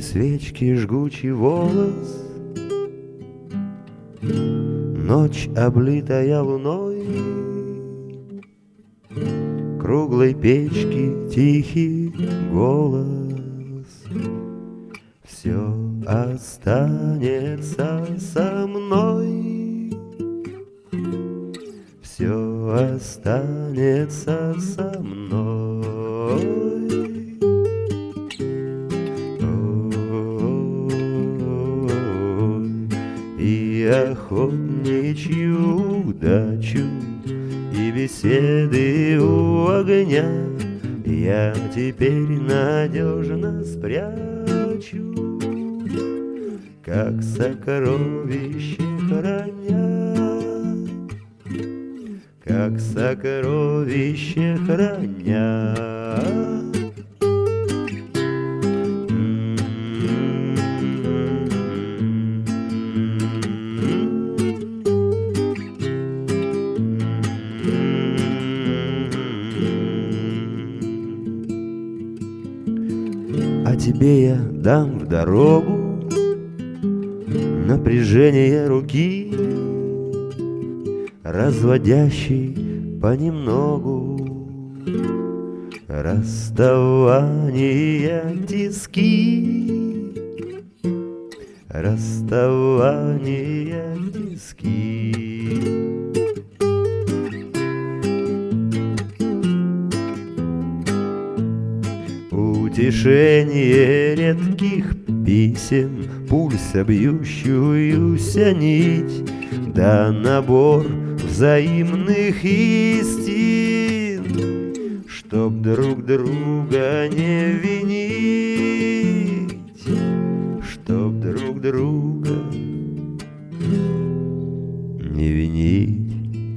желтой свечки жгучий волос, ночь, облитая луной, круглой печки тихий голос. Все останется со мной, все останется со мной. И охотничью удачу, и беседы у огня я теперь надежно спрячу, как сокровище храня, как сокровище храня. А тебе я дам в дорогу напряжение руки, разводящей понемногу расставания тиски, расставания тиски. Утешение редких писем, пульса бьющуюся нить, да набор взаимных истин, чтоб друг друга не винить, чтоб друг друга не винить.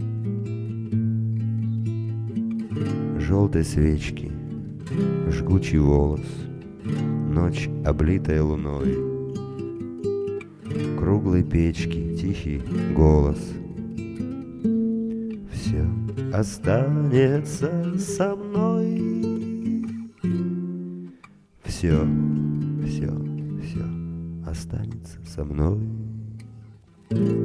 Желтой свечки жгучий волос, ночь, облитая луной, круглой печки тихий голос. Все останется со мной, все, все, все останется со мной.